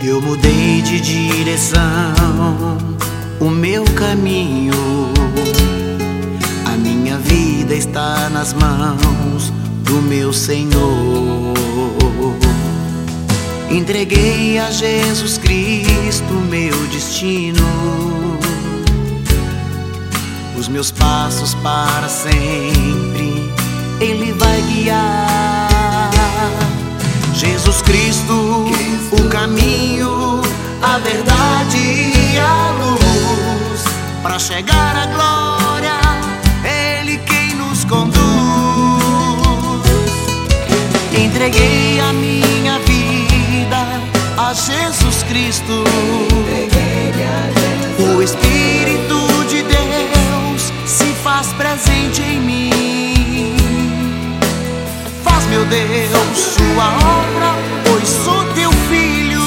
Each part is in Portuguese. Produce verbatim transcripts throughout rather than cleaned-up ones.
Eu mudei de direção, o meu caminho, a minha vida está nas mãos do meu Senhor. Entreguei a Jesus Cristo meu destino, os meus passos para sempre Ele vai guiar. Jesus Cristo, o caminho, a verdade e a luz, para chegar à glória, Ele quem nos conduz. Entreguei a minha vida a Jesus Cristo, o Espírito de Deus se faz presente em mim. Faz, meu Deus, sua obra, pois sou teu filho.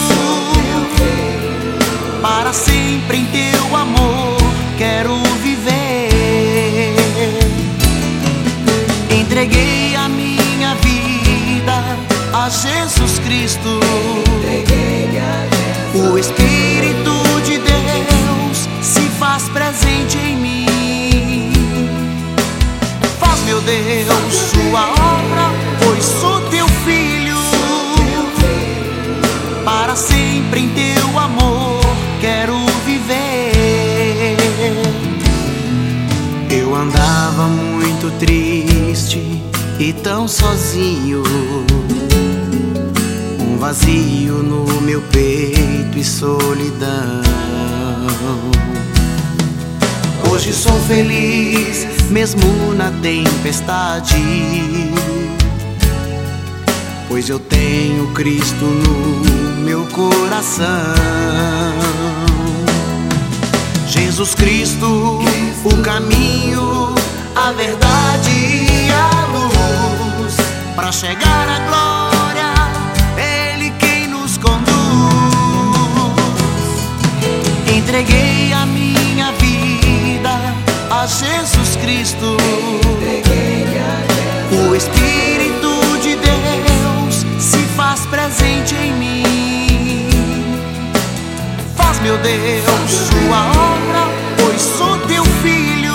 Para sempre em teu amor quero viver. Entreguei a minha vida a Jesus Cristo, o Espírito de Deus se faz presente em mim. Faz, meu Deus, sua obra, pois sou teu filho. Para sempre em teu amor quero viver. Eu andava muito triste e tão sozinho, um vazio no meu peito e solidão. Hoje sou feliz mesmo na tempestade, pois eu tenho Cristo no meu coração. Jesus Cristo, o caminho, a verdade e a luz, para chegar à glória, Ele quem nos conduz. Entreguei a minha vida a Jesus Cristo, o Espírito de Deus se faz presente em mim. Faz, meu Deus, sua obra, pois sou teu filho.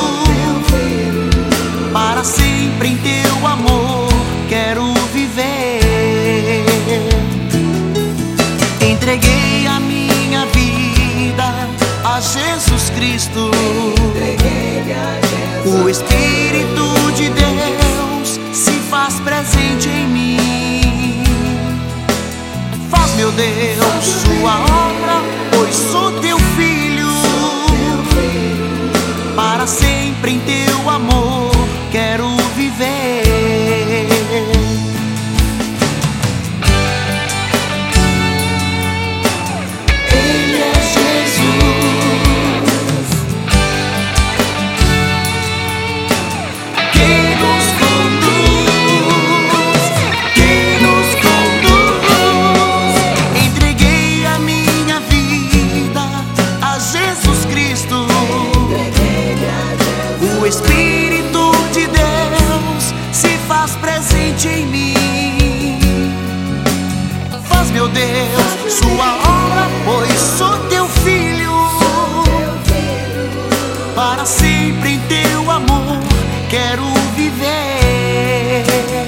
Para sempre em teu amor quero viver. Entreguei a minha vida a Jesus Cristo, o Espírito de Deus se faz presente em mim. Faz, meu Deus, sua obra, pois sou teu filho. Para sempre em teu amor quero viver. Ele é Jesus, quem nos conduz, quem nos conduz. Entreguei a minha vida a Jesus Cristo, o Espírito de Deus se faz presente em mim. Faz, meu Deus, sua obra, pois sou teu filho. Para sempre em teu amor quero viver.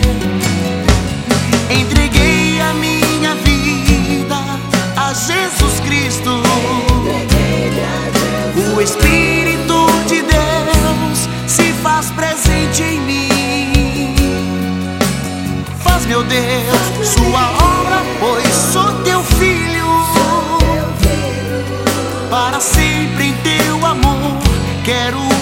Entreguei a minha vida a Jesus Cristo, o Espírito de Deus se faz presente em mim. Faz, meu Deus, sua obra, pois sou teu filho. Para sempre em teu amor quero